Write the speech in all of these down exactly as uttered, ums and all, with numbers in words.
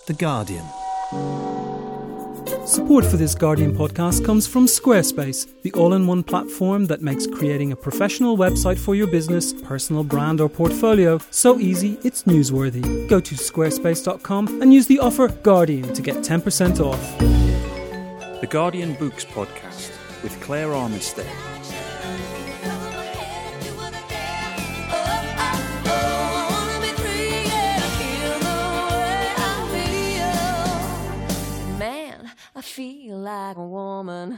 The Guardian. Support for this Guardian podcast comes from Squarespace, the all-in-one platform that makes creating a professional website for your business, personal brand or portfolio so easy it's newsworthy. Go to squarespace dot com and use the offer Guardian to get ten percent off. The Guardian Books Podcast with Claire Armistead. I feel like a woman.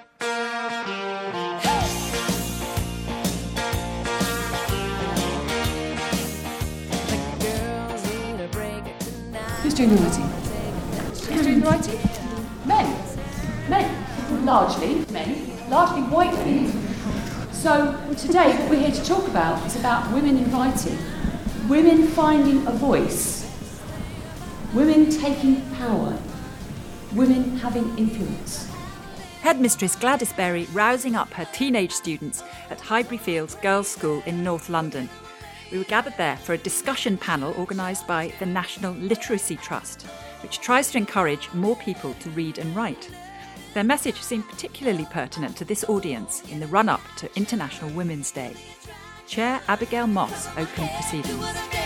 Who's doing the writing? Who's doing the writing? Men. Men. Largely men. Largely white men. So today what we're here to talk about is about women in writing. Women finding a voice. Women taking power. Women having influence. Headmistress Gladys Berry rousing up her teenage students at Highbury Fields Girls' School in North London. We were gathered there for a discussion panel organised by the National Literacy Trust, which tries to encourage more people to read and write. Their message seemed particularly pertinent to this audience in the run-up to International Women's Day. Chair Abigail Moss opened proceedings.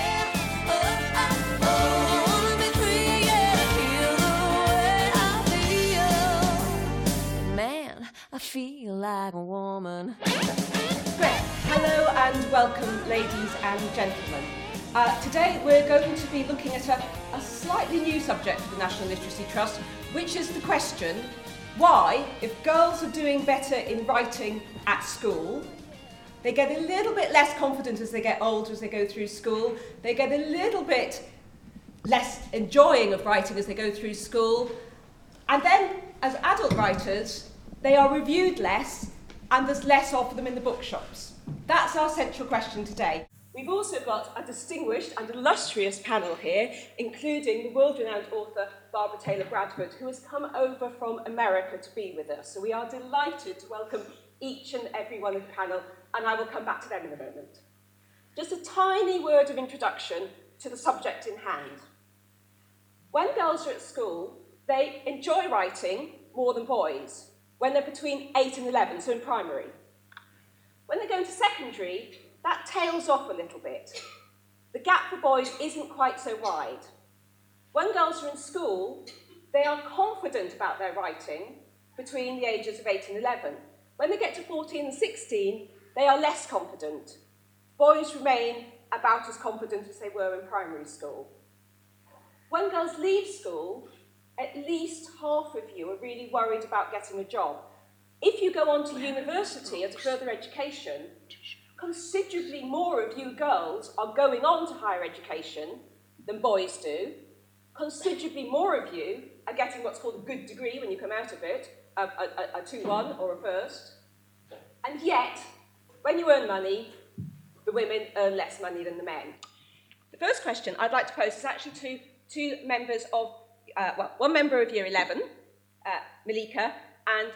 I feel like a woman. Great. Hello and welcome, ladies and gentlemen. Uh, today we're going to be looking at a, a slightly new subject for the National Literacy Trust, which is the question, why, if girls are doing better in writing at school, they get a little bit less confident as they get older, as they go through school, they get a little bit less enjoying of writing as they go through school, and then, as adult writers, they are reviewed less, and there's less of them in the bookshops. That's our central question today. We've also got a distinguished and illustrious panel here, including the world-renowned author Barbara Taylor Bradford, who has come over from America to be with us. So we are delighted to welcome each and every one of the panel, and I will come back to them in a moment. Just a tiny word of introduction to the subject in hand. When girls are at school, they enjoy writing more than boys. When they're between eight and eleven, so in primary. When they go into secondary, that tails off a little bit. The gap for boys isn't quite so wide. When girls are in school, they are confident about their writing between the ages of eight and eleven. When they get to fourteen and sixteen, they are less confident. Boys remain about as confident as they were in primary school. When girls leave school, at least half of you are really worried about getting a job. If you go on to university as a further education, considerably more of you girls are going on to higher education than boys do. Considerably more of you are getting what's called a good degree when you come out of it, a, a, a two one or a first. And yet, when you earn money, the women earn less money than the men. The first question I'd like to pose is actually to two members of Uh, well, one member of Year eleven, uh, Malika, and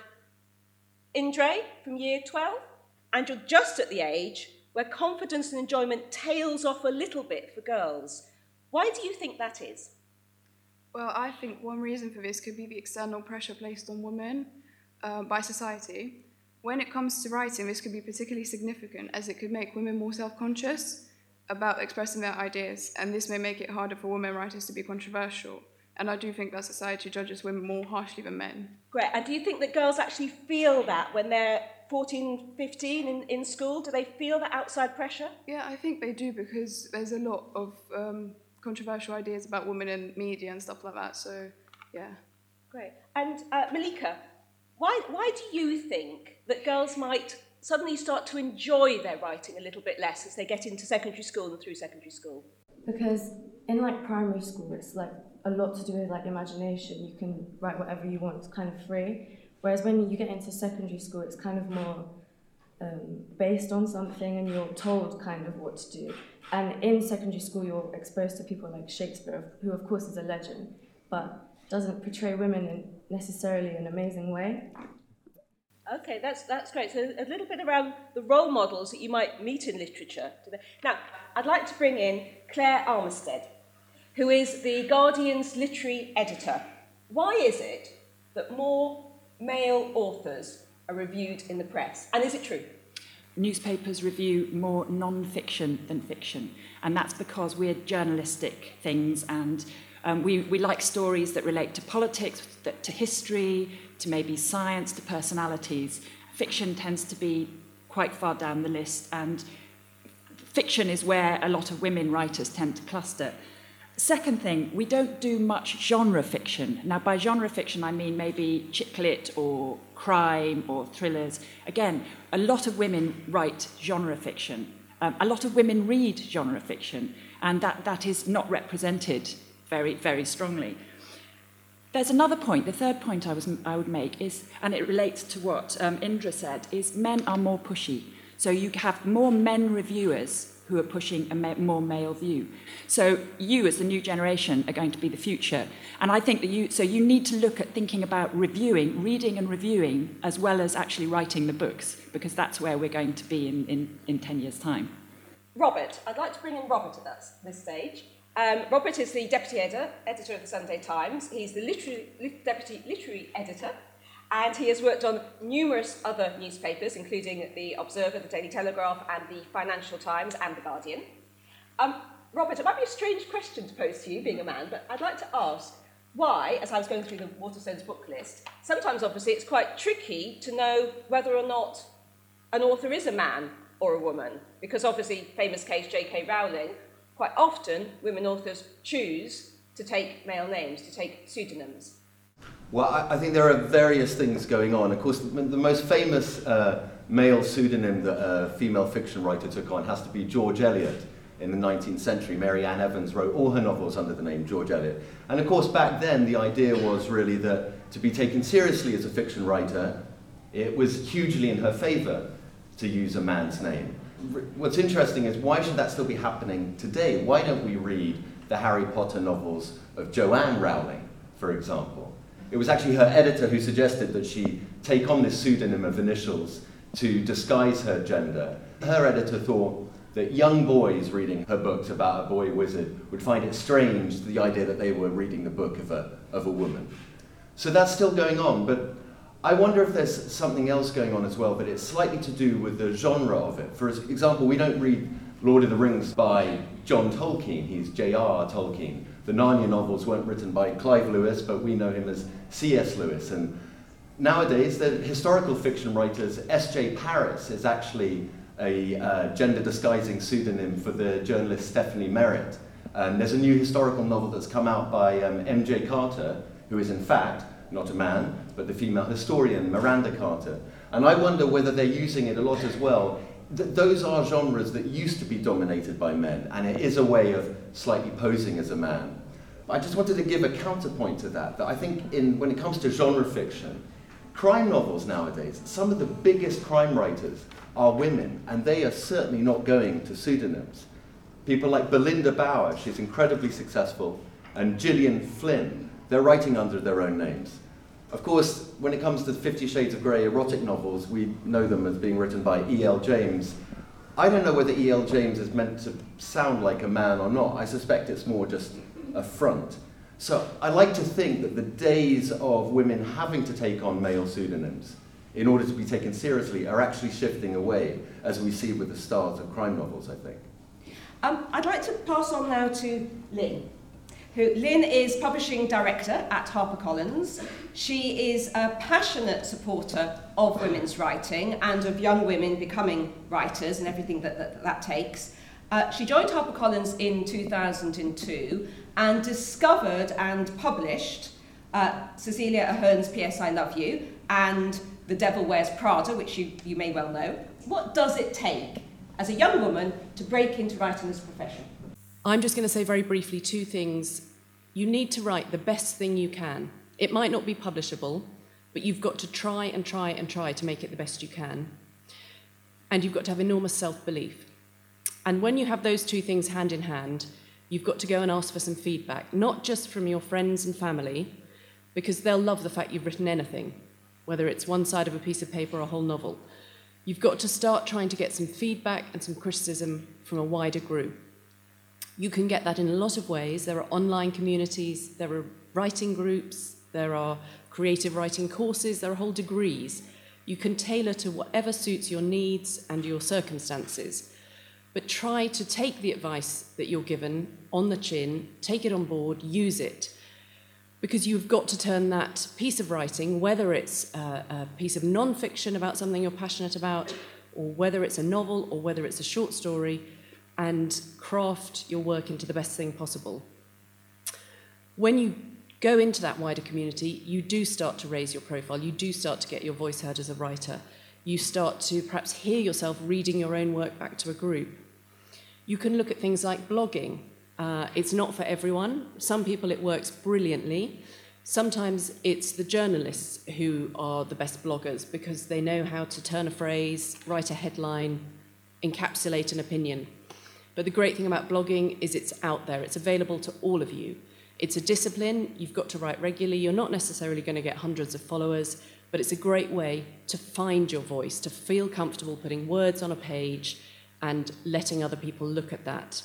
Indre from Year twelve, and you're just at the age where confidence and enjoyment tails off a little bit for girls. Why do you think that is? Well, I think one reason for this could be the external pressure placed on women uh, by society. When it comes to writing, this could be particularly significant as it could make women more self-conscious about expressing their ideas, and this may make it harder for women writers to be controversial. And I do think that society judges women more harshly than men. Great. And do you think that girls actually feel that when they're fourteen, fifteen in, in school? Do they feel that outside pressure? Yeah, I think they do, because there's a lot of um, controversial ideas about women in media and stuff like that. So, yeah. Great. And uh, Malika, why, why do you think that girls might suddenly start to enjoy their writing a little bit less as they get into secondary school and through secondary school? Because in like primary school, it's like a lot to do with like imagination. You can write whatever you want, it's kind of free. Whereas when you get into secondary school, it's kind of more um, based on something and you're told kind of what to do. And in secondary school, you're exposed to people like Shakespeare, who of course is a legend, but doesn't portray women in necessarily an amazing way. Okay, that's that's great. So a little bit around the role models that you might meet in literature. Now, I'd like to bring in Claire Armistead. who is The Guardian's literary editor. Why is it that more male authors are reviewed in the press? And is it true? Newspapers review more non-fiction than fiction, and that's because we're journalistic things, and um, we, we like stories that relate to politics, that, to history, to maybe science, to personalities. Fiction tends to be quite far down the list, and fiction is where a lot of women writers tend to cluster. Second thing, we don't do much genre fiction. Now, by genre fiction, I mean maybe chick lit or crime or thrillers. Again, a lot of women write genre fiction. Um, a lot of women read genre fiction, and that, that is not represented very, very strongly. There's another point, the third point I, was, I would make is, and it relates to what um, Indra said, is men are more pushy. So you have more men reviewers who are pushing a ma- more male view. So you, as the new generation, are going to be the future. And I think that you, so you need to look at thinking about reviewing, reading and reviewing, as well as actually writing the books, because that's where we're going to be in, in, in ten years' time. Robert, I'd like to bring in Robert at this, this stage. Um, Robert is the deputy editor, editor of the Sunday Times. He's the literary, li- deputy literary editor, and he has worked on numerous other newspapers, including The Observer, The Daily Telegraph, and The Financial Times, and The Guardian. Um, Robert, it might be a strange question to pose to you, being a man, but I'd like to ask why, as I was going through the Waterstones book list, sometimes, obviously, it's quite tricky to know whether or not an author is a man or a woman, because obviously, famous case J K Rowling, quite often, women authors choose to take male names, to take pseudonyms. Well, I, I think there are various things going on. Of course, the, the most famous uh, male pseudonym that a female fiction writer took on has to be George Eliot in the nineteenth century. Mary Ann Evans wrote all her novels under the name George Eliot. And of course, back then, the idea was really that to be taken seriously as a fiction writer, it was hugely in her favour to use a man's name. What's interesting is, why should that still be happening today? Why don't we read the Harry Potter novels of Joanne Rowling, for example? It was actually her editor who suggested that she take on this pseudonym of initials to disguise her gender. Her editor thought that young boys reading her books about a boy wizard would find it strange, the idea that they were reading the book of a, of a woman. So that's still going on, but I wonder if there's something else going on as well, but it's slightly to do with the genre of it. For example, we don't read Lord of the Rings by John Tolkien, he's J R R Tolkien. The Narnia novels weren't written by Clive Lewis, but we know him as C S Lewis. And nowadays, the historical fiction writers, S J Paris is actually a uh, gender-disguising pseudonym for the journalist Stephanie Merritt. And there's a new historical novel that's come out by um, M J Carter, who is in fact not a man, but the female historian Miranda Carter. And I wonder whether they're using it a lot as well. Th- those are genres that used to be dominated by men, and it is a way of slightly posing as a man. I just wanted to give a counterpoint to that, that I think in, when it comes to genre fiction, crime novels nowadays, some of the biggest crime writers are women, and they are certainly not going to pseudonyms. People like Belinda Bauer, she's incredibly successful, and Gillian Flynn, they're writing under their own names. Of course, when it comes to Fifty Shades of Grey erotic novels, we know them as being written by E L James. I don't know whether E L James is meant to sound like a man or not. I suspect it's more just a front. So I like to think that the days of women having to take on male pseudonyms in order to be taken seriously are actually shifting away, as we see with the stars of crime novels, I think. Um, I'd like to pass on now to Lynn. Who, Lynn is publishing director at HarperCollins. She is a passionate supporter of women's writing and of young women becoming writers and everything that that, that takes. Uh, she joined HarperCollins in two thousand two and discovered and published uh, Cecilia Ahern's P S I Love You and The Devil Wears Prada, which you, you may well know. What does it take as a young woman to break into writing as a profession? I'm just going to say very briefly two things. You need to write the best thing you can. It might not be publishable, but you've got to try and try and try to make it the best you can. And you've got to have enormous self-belief. And when you have those two things hand in hand, you've got to go and ask for some feedback, not just from your friends and family, because they'll love the fact you've written anything, whether it's one side of a piece of paper or a whole novel. You've got to start trying to get some feedback and some criticism from a wider group. You can get that in a lot of ways. There are online communities, there are writing groups, there are creative writing courses, there are whole degrees. You can tailor to whatever suits your needs and your circumstances. But try to take the advice that you're given on the chin, take it on board, use it. Because you've got to turn that piece of writing, whether it's a, a piece of non-fiction about something you're passionate about, or whether it's a novel, or whether it's a short story, and craft your work into the best thing possible. When you go into that wider community, you do start to raise your profile, you do start to get your voice heard as a writer. You start to perhaps hear yourself reading your own work back to a group. You can look at things like blogging. Uh, it's not for everyone. Some people it works brilliantly. Sometimes it's the journalists who are the best bloggers because they know how to turn a phrase, write a headline, encapsulate an opinion. But the great thing about blogging is it's out there. It's available to all of you. It's a discipline. You've got to write regularly. You're not necessarily going to get hundreds of followers, but it's a great way to find your voice, to feel comfortable putting words on a page and letting other people look at that.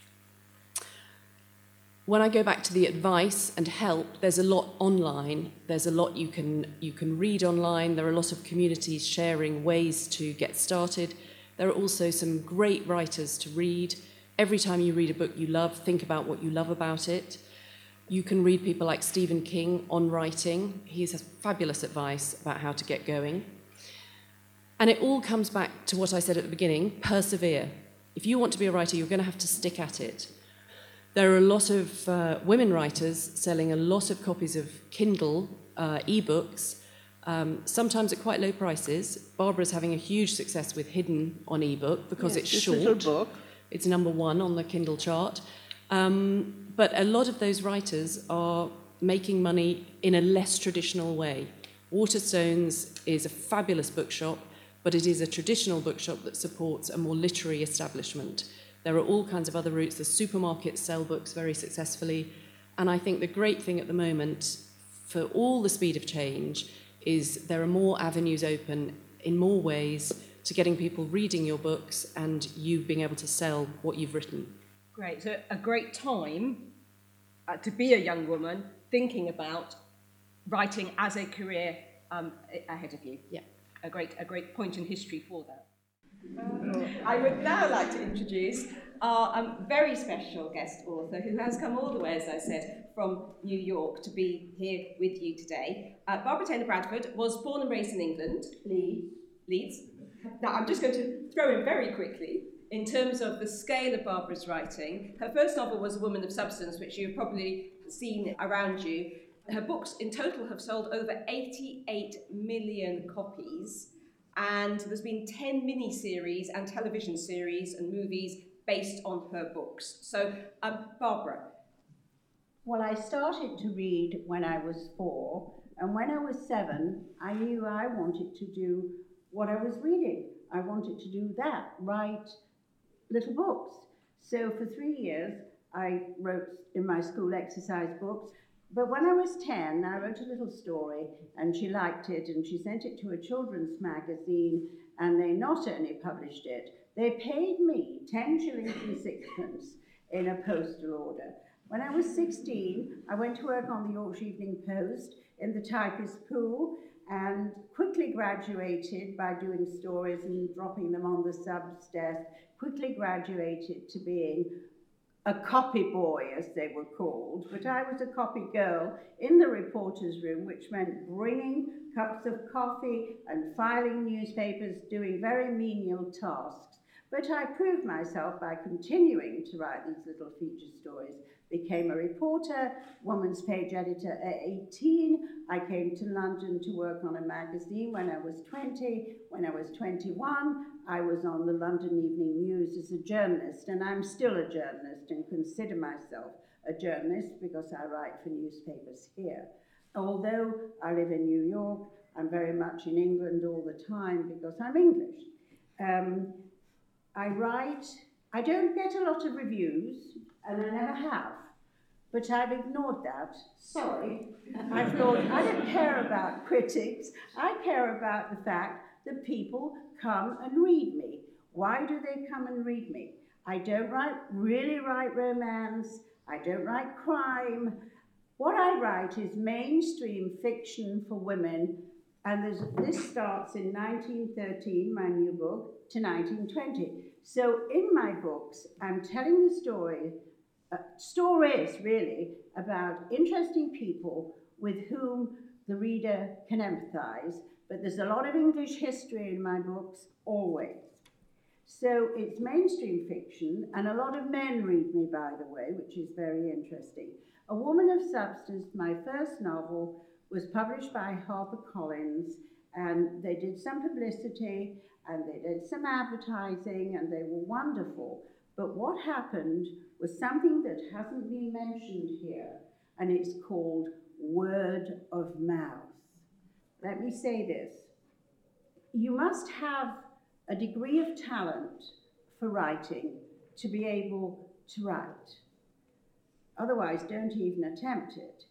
When I go back to the advice and help, there's a lot online. There's a lot you can, you can read online. There are a lot of communities sharing ways to get started. There are also some great writers to read. Every time you read a book you love, think about what you love about it. You can read people like Stephen King on writing. He has fabulous advice about how to get going. And it all comes back to what I said at the beginning, persevere. If you want to be a writer, you're going to have to stick at it. There are a lot of uh, women writers selling a lot of copies of Kindle uh, ebooks, um, sometimes at quite low prices. Barbara's having a huge success with Hidden on ebook because yes, it's this short. Little book. It's number one on the Kindle chart. Um, but a lot of those writers are making money in a less traditional way. Waterstones is a fabulous bookshop, but it is a traditional bookshop that supports a more literary establishment. There are all kinds of other routes. The supermarkets sell books very successfully. And I think the great thing at the moment, for all the speed of change, is there are more avenues open in more ways to getting people reading your books and you being able to sell what you've written. Great. So a great time uh, to be a young woman thinking about writing as a career um, ahead of you. Yeah. A great, a great point in history for that. I would now like to introduce our um, very special guest author who has come all the way, as I said, from New York to be here with you today. Uh, Barbara Taylor Bradford was born and raised in England, Leeds. Leeds. Now, I'm just going to throw in very quickly, in terms of the scale of Barbara's writing. Her first novel was A Woman of Substance, which you've probably seen around you. Her books in total have sold over eighty-eight million copies. And there's been ten mini-series and television series and movies based on her books. So, um, Barbara. Well, I started to read when I was four, and when I was seven, I knew I wanted to do what I was reading. I wanted to do that, write little books. So for three years, I wrote in my school exercise books. But when I was ten, I wrote a little story, and she liked it, and she sent it to a children's magazine, and they not only published it, they paid me ten shillings and sixpence in a postal order. When I was sixteen, I went to work on the Yorkshire Evening Post in the typist pool, and quickly graduated by doing stories and dropping them on the sub's desk, quickly graduated to being a copy boy, as they were called, but I was a copy girl in the reporter's room, which meant bringing cups of coffee and filing newspapers, doing very menial tasks. But I proved myself by continuing to write these little feature stories. Became a reporter, Woman's Page editor at eighteen. I came to London to work on a magazine when I was twenty. When I was twenty-one, I was on the London Evening News as a journalist, and I'm still a journalist and consider myself a journalist because I write for newspapers here. Although I live in New York, I'm very much in England all the time because I'm English. Um, I write, I don't get a lot of reviews, and I never have. But I've ignored that. Sorry. I've ignored, I don't care about critics. I care about the fact that people come and read me. Why do they come and read me? I don't write, really write romance. I don't write crime. What I write is mainstream fiction for women, and there's, this starts in nineteen thirteen, my new book, to nineteen twenty. So in my books, I'm telling the story, uh, stories really, about interesting people with whom the reader can empathise, but there's a lot of English history in my books, always. So it's mainstream fiction, and a lot of men read me, by the way, which is very interesting. A Woman of Substance, my first novel, was published by HarperCollins, and they did some publicity, and they did some advertising, and they were wonderful. But what happened was something that hasn't been mentioned here, and it's called word of mouth. Let me say this. You must have a degree of talent for writing to be able to write. Otherwise, don't even attempt it.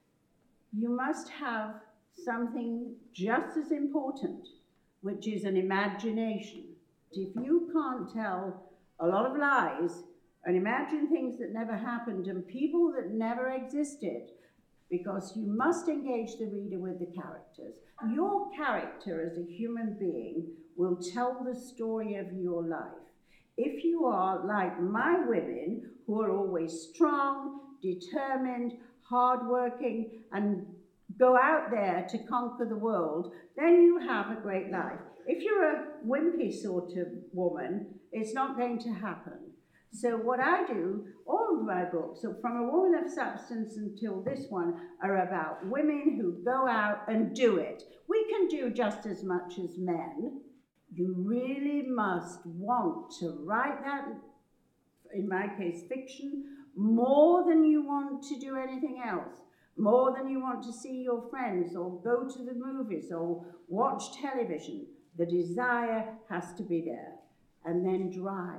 You must have something just as important, which is an imagination. If you can't tell a lot of lies and imagine things that never happened and people that never existed, because you must engage the reader with the characters. Your character as a human being will tell the story of your life. If you are like my women, who are always strong, determined, hardworking, and go out there to conquer the world, then you have a great life. If you're a wimpy sort of woman, it's not going to happen. So what I do, all of my books, so from A Woman of Substance until this one, are about women who go out and do it. We can do just as much as men. You really must want to write that, in my case, fiction, more than you want to do anything else, more than you want to see your friends or go to the movies or watch television. The desire has to be there, and then drive.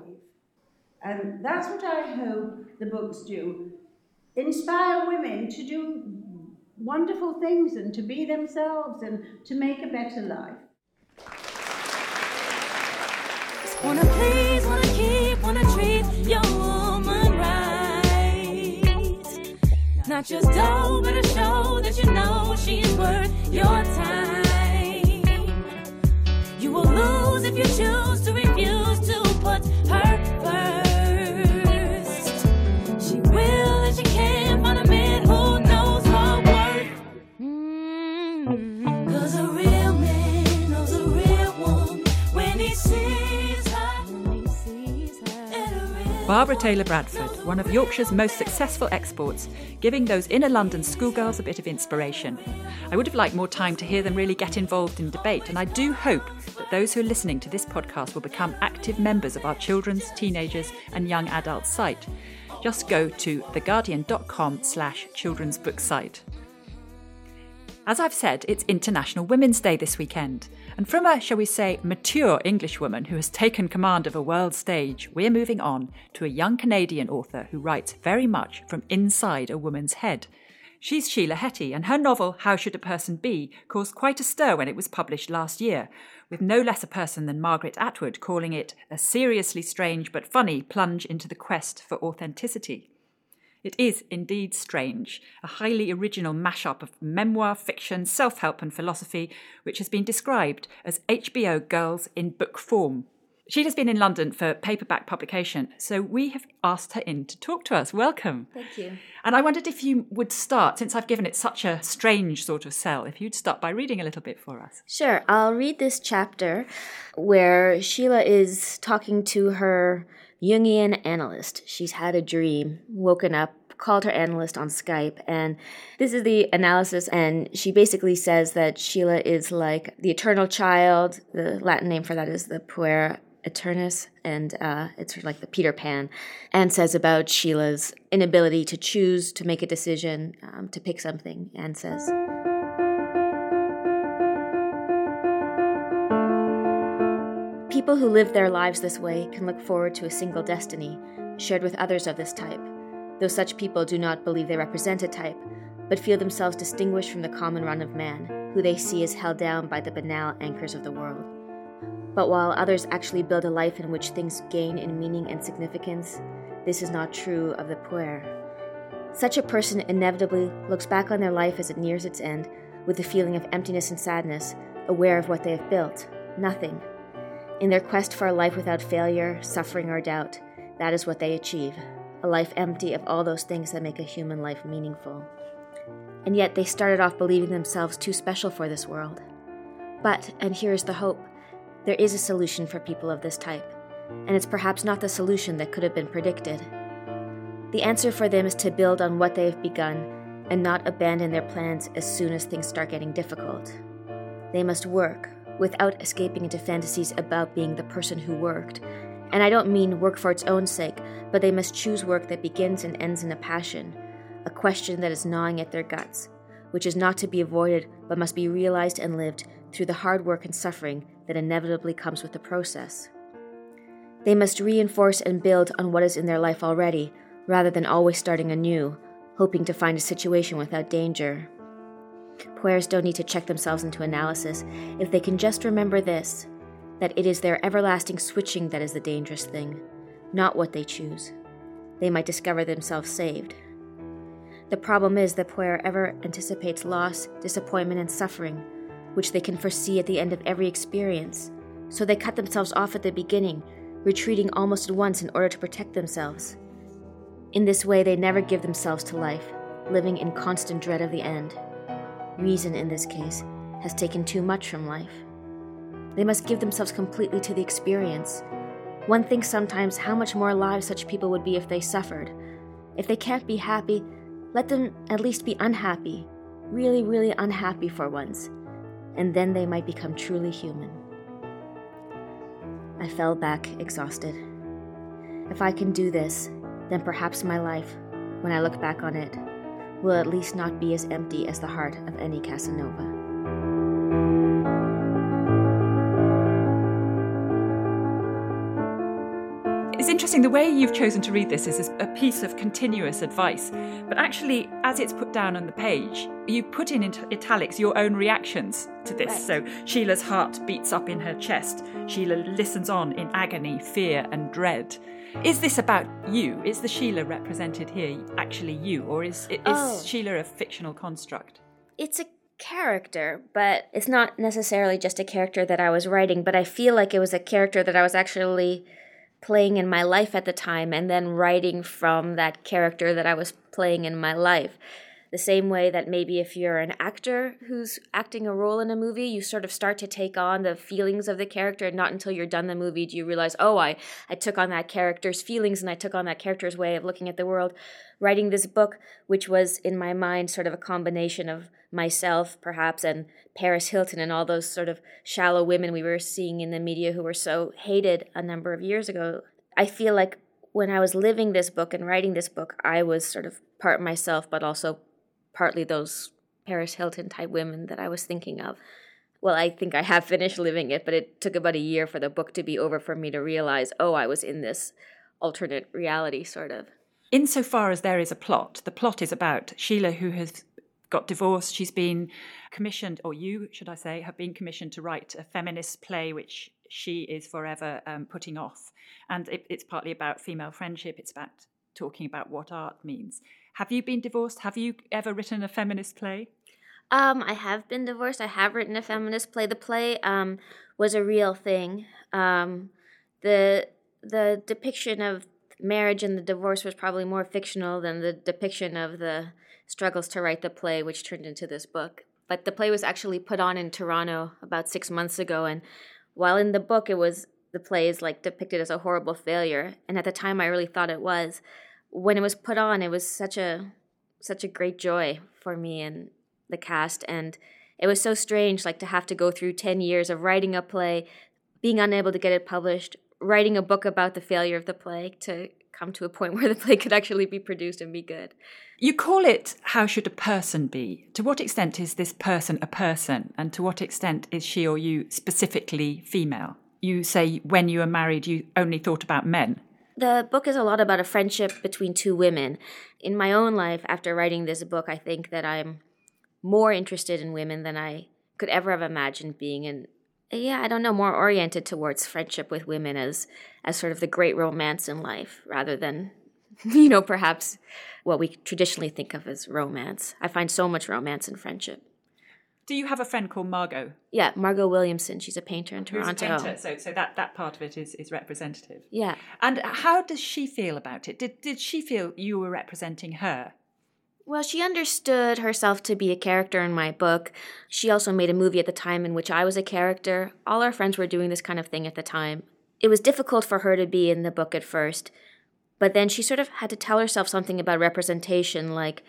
And that's what I hope the books do. Inspire women to do wonderful things and to be themselves and to make a better life. Wanna please, wanna keep, wanna treat your woman right. Not just dough, but a show that you know she's worth your time. You will lose if you choose to refuse to put her first. She will and she can't find a man who knows her worth. Mm-hmm. Cause a real man knows a real woman when he sees her. When he sees her. Barbara Taylor Bradford, one of Yorkshire's most successful exports, giving those inner London schoolgirls a bit of inspiration. I would have liked more time to hear them really get involved in debate, and I do hope that those who are listening to this podcast will become active members of our children's, teenagers and young adults site. Just go to theguardian.com slash children's book site. As I've said, it's International Women's Day this weekend. And from a, shall we say, mature Englishwoman who has taken command of a world stage, we're moving on to a young Canadian author who writes very much from inside a woman's head. She's Sheila Heti, and her novel, How Should a Person Be, caused quite a stir when it was published last year, with no less a person than Margaret Atwood calling it a seriously strange but funny plunge into the quest for authenticity. It is indeed strange, a highly original mashup of memoir, fiction, self-help and philosophy, which has been described as H B O Girls in book form. Sheila's been in London for paperback publication, so we have asked her in to talk to us. Welcome. Thank you. And I wondered if you would start, since I've given it such a strange sort of sell, if you'd start by reading a little bit for us. Sure. I'll read this chapter where Sheila is talking to her Jungian analyst. She's had a dream, woken up, called her analyst on Skype, and this is the analysis, and she basically says that Sheila is like the eternal child. The Latin name for that is the puer Eternus, and uh, it's sort of like the Peter Pan, and says about Sheila's inability to choose, to make a decision, um, to pick something, and says, people who live their lives this way can look forward to a single destiny, shared with others of this type, though such people do not believe they represent a type, but feel themselves distinguished from the common run of man, who they see as held down by the banal anchors of the world. But while others actually build a life in which things gain in meaning and significance, this is not true of the puer. Such a person inevitably looks back on their life as it nears its end with a feeling of emptiness and sadness, aware of what they have built, nothing. In their quest for a life without failure, suffering, or doubt, that is what they achieve, a life empty of all those things that make a human life meaningful. And yet they started off believing themselves too special for this world. But, and here is the hope, there is a solution for people of this type, and it's perhaps not the solution that could have been predicted. The answer for them is to build on what they have begun and not abandon their plans as soon as things start getting difficult. They must work, without escaping into fantasies about being the person who worked. And I don't mean work for its own sake, but they must choose work that begins and ends in a passion, a question that is gnawing at their guts, which is not to be avoided but must be realized and lived through the hard work and suffering that inevitably comes with the process. They must reinforce and build on what is in their life already, rather than always starting anew, hoping to find a situation without danger. Puers don't need to check themselves into analysis if they can just remember this, that it is their everlasting switching that is the dangerous thing, not what they choose. They might discover themselves saved. The problem is that puer ever anticipates loss, disappointment, and suffering, which they can foresee at the end of every experience, so they cut themselves off at the beginning, retreating almost at once in order to protect themselves. In this way, they never give themselves to life, living in constant dread of the end. Reason, in this case, has taken too much from life. They must give themselves completely to the experience. One thinks sometimes how much more alive such people would be if they suffered. If they can't be happy, let them at least be unhappy, really, really unhappy for once, and then they might become truly human. I fell back, exhausted. If I can do this, then perhaps my life, when I look back on it, will at least not be as empty as the heart of any Casanova. It's interesting, the way you've chosen to read this is a piece of continuous advice, but actually, as it's put down on the page, you put in italics your own reactions to this. Right. So Sheila's heart beats up in her chest. Sheila listens on in agony, fear and dread. Is this about you? Is the Sheila represented here actually you, or is, is oh. Sheila a fictional construct? It's a character, but it's not necessarily just a character that I was writing, but I feel like it was a character that I was actually playing in my life at the time and then writing from that character that I was playing in my life. The same way that maybe if you're an actor who's acting a role in a movie, you sort of start to take on the feelings of the character, and not until you're done the movie do you realize, oh, I, I took on that character's feelings and I took on that character's way of looking at the world. Writing this book, which was in my mind sort of a combination of myself, perhaps, and Paris Hilton and all those sort of shallow women we were seeing in the media who were so hated a number of years ago. I feel like when I was living this book and writing this book, I was sort of part myself, but also partly those Paris Hilton type women that I was thinking of. Well, I think I have finished living it, but it took about a year for the book to be over for me to realize, oh, I was in this alternate reality, sort of. Insofar as there is a plot, the plot is about Sheila, who has got divorced. She's been commissioned, or you, should I say, have been commissioned to write a feminist play, which she is forever um, putting off. And it, it's partly about female friendship. It's about talking about what art means. Have you been divorced? Have you ever written a feminist play? Um, I have been divorced. I have written a feminist play. The play um, was a real thing. Um, the the depiction of marriage and the divorce was probably more fictional than the depiction of the struggles to write the play, which turned into this book. But the play was actually put on in Toronto about six months ago, and while in the book it was the play is like depicted as a horrible failure, and at the time I really thought it was. When it was put on, it was such a such a great joy for me and the cast, and it was so strange, like to have to go through ten years of writing a play, being unable to get it published, writing a book about the failure of the play to come to a point where the play could actually be produced and be good. You call it How Should a Person Be? To what extent is this person a person, and to what extent is she or you specifically female? You say when you were married you only thought about men. The book is a lot about a friendship between two women. In my own life, after writing this book, I think that I'm more interested in women than I could ever have imagined being in Yeah, I don't know, more oriented towards friendship with women as as sort of the great romance in life, rather than, you know, perhaps what we traditionally think of as romance. I find so much romance in friendship. Do you have a friend called Margot? Yeah, Margot Williamson. She's a painter in Toronto. Who's a painter, so so that, that part of it is, is representative. Yeah. And how does she feel about it? Did did she feel you were representing her? Well, she understood herself to be a character in my book. She also made a movie at the time in which I was a character. All our friends were doing this kind of thing at the time. It was difficult for her to be in the book at first, but then she sort of had to tell herself something about representation, like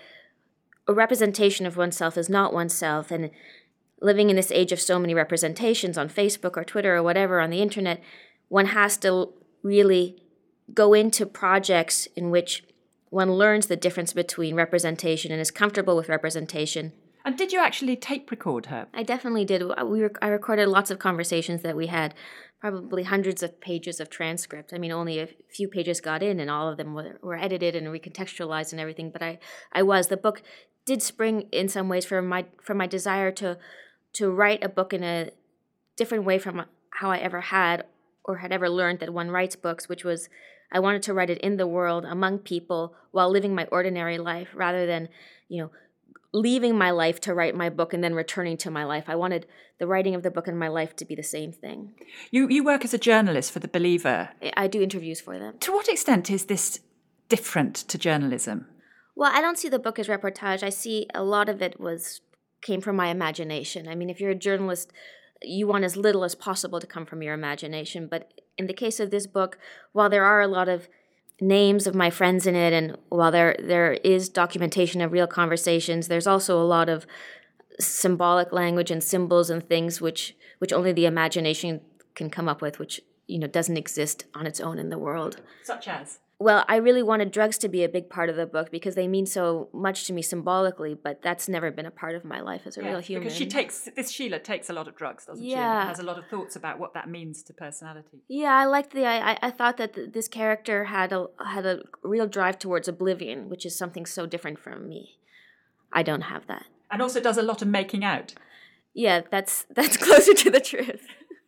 a representation of oneself is not oneself, and living in this age of so many representations on Facebook or Twitter or whatever on the internet, one has to really go into projects in which one learns the difference between representation and is comfortable with representation. And did you actually tape record her? I definitely did. We rec- I recorded lots of conversations that we had, probably hundreds of pages of transcript. I mean, only a few pages got in, and all of them were, were edited and recontextualized and everything. But I, I was. The book did spring in some ways from my from my desire to to write a book in a different way from how I ever had or had ever learned that one writes books, which was I wanted to write it in the world, among people, while living my ordinary life, rather than, you know, leaving my life to write my book and then returning to my life. I wanted the writing of the book and my life to be the same thing. You you work as a journalist for The Believer. I do interviews for them. To what extent is this different to journalism? Well, I don't see the book as reportage. I see a lot of it was came from my imagination. I mean, if you're a journalist, you want as little as possible to come from your imagination. But in the case of this book, while there are a lot of names of my friends in it, and while there there is documentation of real conversations, there's also a lot of symbolic language and symbols and things which which only the imagination can come up with, which, you know, doesn't exist on its own in the world. Such as? Well, I really wanted drugs to be a big part of the book because they mean so much to me symbolically, but that's never been a part of my life as a yeah, real human. Because she takes, this Sheila takes a lot of drugs, doesn't yeah. she? And has a lot of thoughts about what that means to personality. Yeah, I liked the, I, I thought that th- this character had a, had a real drive towards oblivion, which is something so different from me. I don't have that. And also does a lot of making out. Yeah, that's that's closer to the truth.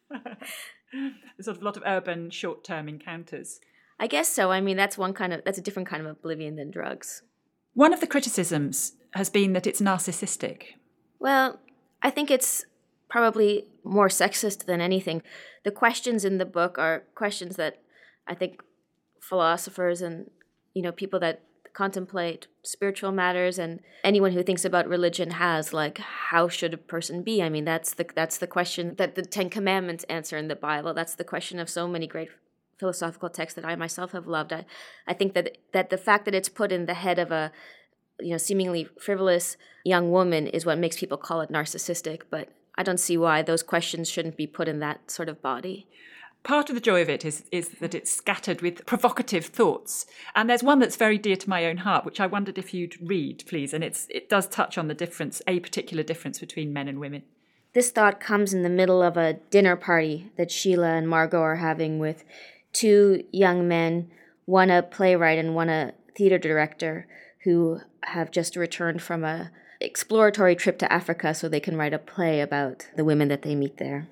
There's sort of a lot of urban short-term encounters. I guess so. I mean, that's one kind of, that's a different kind of oblivion than drugs. One of the criticisms has been that it's narcissistic. Well, I think it's probably more sexist than anything. The questions in the book are questions that I think philosophers and, you know, people that contemplate spiritual matters and anyone who thinks about religion has, like, how should a person be? I mean, that's the that's the question that the Ten Commandments answer in the Bible. That's the question of so many great philosophical texts that I myself have loved. I, I think that that the fact that it's put in the head of a, you know, seemingly frivolous young woman is what makes people call it narcissistic, but I don't see why those questions shouldn't be put in that sort of body. Part of the joy of it is is that it's scattered with provocative thoughts. And there's one that's very dear to my own heart, which I wondered if you'd read, please. And it's it does touch on the difference, a particular difference between men and women. This thought comes in the middle of a dinner party that Sheila and Margot are having with two young men, one a playwright and one a theater director, who have just returned from a exploratory trip to Africa so they can write a play about the women that they meet there.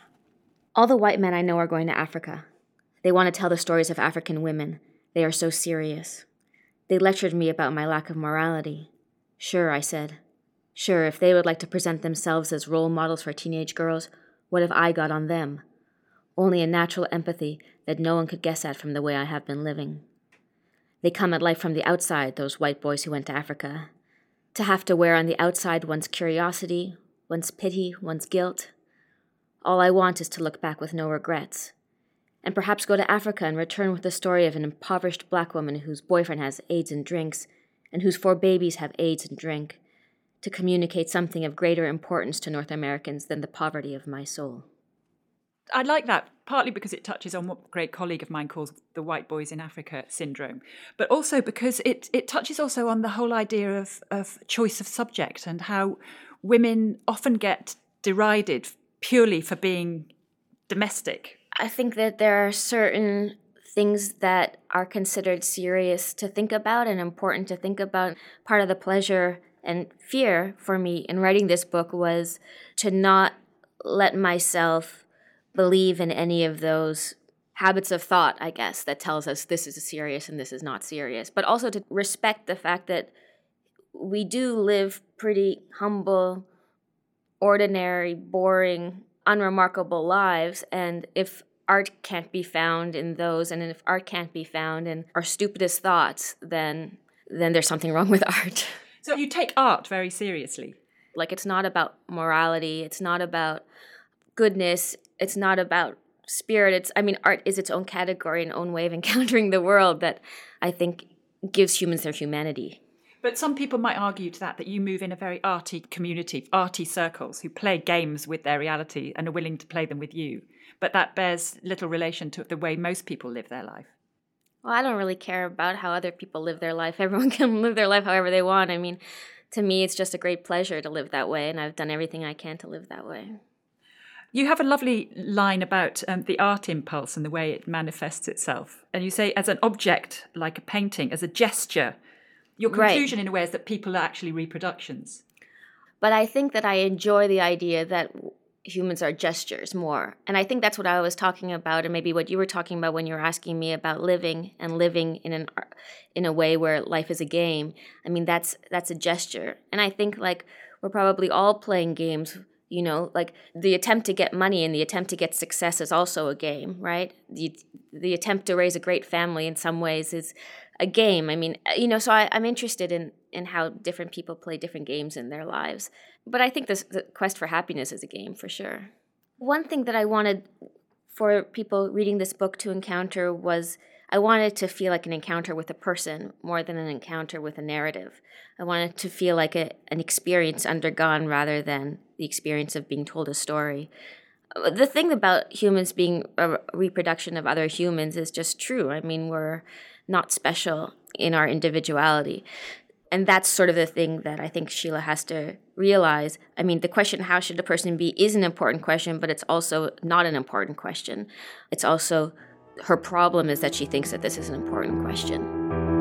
All the white men I know are going to Africa. They want to tell the stories of African women. They are so serious. They lectured me about my lack of morality. Sure, I said. Sure, if they would like to present themselves as role models for teenage girls, what have I got on them? Only a natural empathy that no one could guess at from the way I have been living. They come at life from the outside, those white boys who went to Africa. To have to wear on the outside one's curiosity, one's pity, one's guilt. All I want is to look back with no regrets. And perhaps go to Africa and return with the story of an impoverished black woman whose boyfriend has AIDS and drinks, and whose four babies have AIDS and drink, to communicate something of greater importance to North Americans than the poverty of my soul. I like that, partly because it touches on what a great colleague of mine calls the white boys in Africa syndrome, but also because it, it touches also on the whole idea of, of choice of subject and how women often get derided purely for being domestic. I think that there are certain things that are considered serious to think about and important to think about. Part of the pleasure and fear for me in writing this book was to not let myself believe in any of those habits of thought, I guess, that tells us this is serious and this is not serious, but also to respect the fact that we do live pretty humble, ordinary, boring, unremarkable lives, and if art can't be found in those, and if art can't be found in our stupidest thoughts, then then there's something wrong with art. So you take art very seriously? Like, it's not about morality, it's not about goodness, it's not about spirit. It's, I mean, art is its own category, an own way of encountering the world that I think gives humans their humanity. But some people might argue to that, that you move in a very arty community, arty circles, who play games with their reality and are willing to play them with you. But that bears little relation to the way most people live their life. Well, I don't really care about how other people live their life. Everyone can live their life however they want. I mean, to me, it's just a great pleasure to live that way, and I've done everything I can to live that way. You have a lovely line about um, the art impulse and the way it manifests itself. And you say, as an object, like a painting, as a gesture. Your conclusion, right, in a way, is that people are actually reproductions. But I think that I enjoy the idea that humans are gestures more. And I think that's what I was talking about, and maybe what you were talking about when you were asking me about living and living in an in a way where life is a game. I mean, that's that's a gesture. And I think, like, we're probably all playing games. You know, like the attempt to get money and the attempt to get success is also a game, right? The the attempt to raise a great family in some ways is a game. I mean, you know, so I, I'm interested in, in how different people play different games in their lives. But I think this, the quest for happiness is a game for sure. One thing that I wanted for people reading this book to encounter was I wanted to feel like an encounter with a person more than an encounter with a narrative. I wanted to feel like a, an experience undergone rather than the experience of being told a story. The thing about humans being a reproduction of other humans is just true. I mean, we're not special in our individuality. And that's sort of the thing that I think Sheila has to realize. I mean, the question, how should a person be, is an important question, but it's also not an important question. It's also, her problem is that she thinks that this is an important question.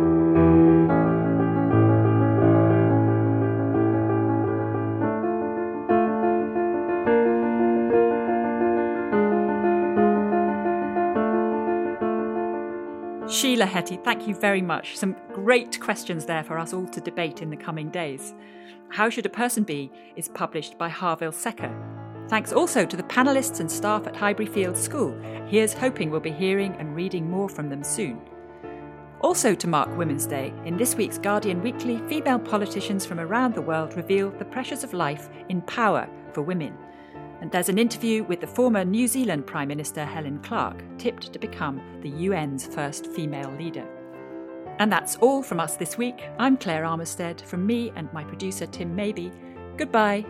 Sheila Heti, thank you very much. Some great questions there for us all to debate in the coming days. How Should a Person Be is published by Harvill Secker. Thanks also to the panellists and staff at Highbury Fields School. Here's hoping we'll be hearing and reading more from them soon. Also to mark Women's Day, in this week's Guardian Weekly, female politicians from around the world reveal the pressures of life in power for women. And there's an interview with the former New Zealand Prime Minister Helen Clark, tipped to become the U N's first female leader. And that's all from us this week. I'm Claire Armistead, from me and my producer Tim Maybe. Goodbye.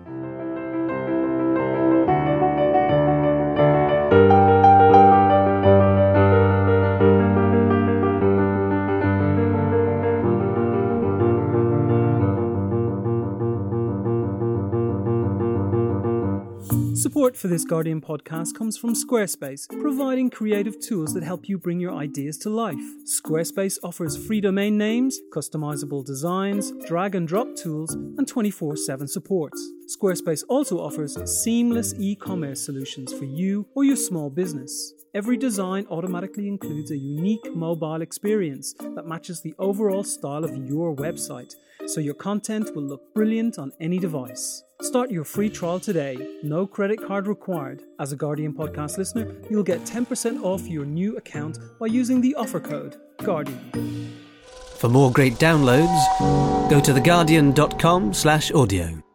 Support for this Guardian podcast comes from Squarespace, providing creative tools that help you bring your ideas to life. Squarespace offers free domain names, customizable designs, drag and drop tools, and twenty-four seven support. Squarespace also offers seamless e-commerce solutions for you or your small business. Every design automatically includes a unique mobile experience that matches the overall style of your website, so your content will look brilliant on any device. Start your free trial today. No credit card required. As a Guardian podcast listener, you'll get ten percent off your new account by using the offer code Guardian. For more great downloads, go to theguardian dot com slash audio.